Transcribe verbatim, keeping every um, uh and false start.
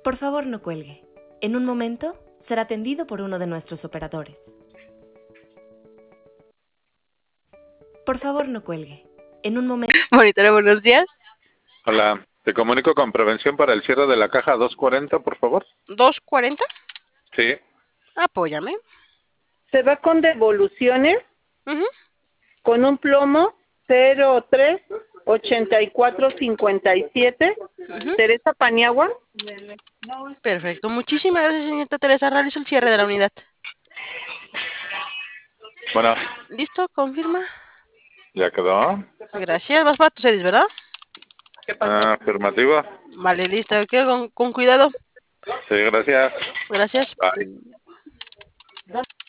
Por favor, no cuelgue. En un momento será atendido por uno de nuestros operadores. Por favor, no cuelgue. En un momento... Monitora, buenos días. Hola, te comunico con prevención para el cierre de la caja doscientos cuarenta, por favor. ¿dos cuarenta? Sí. Apóyame. Se va con devoluciones, Ujú. con un plomo cero tres ochenta y cuatro cincuenta y siete. Ujú. Teresa Paniagua. Perfecto. Muchísimas gracias, señorita Teresa. Realizo el cierre de la unidad. Bueno, ¿Listo? ¿Confirma? ¿ya quedó? Gracias. Vas para tu series, ¿verdad? Ah, afirmativo. Vale, listo. ¿Qué? Con, con cuidado. Sí, gracias. Gracias. Bye.